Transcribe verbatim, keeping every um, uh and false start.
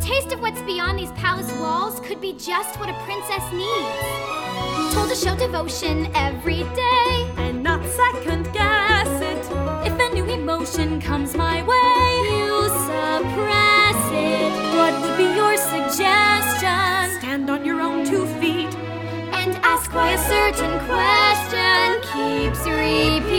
taste of what's beyond these palace walls could be just what a princess needs. Told to show devotion every day and not second guess it. If a new emotion comes my way, you suppress it. What would be your suggestion? Stand on your own two feet and ask why a certain question keeps repeating.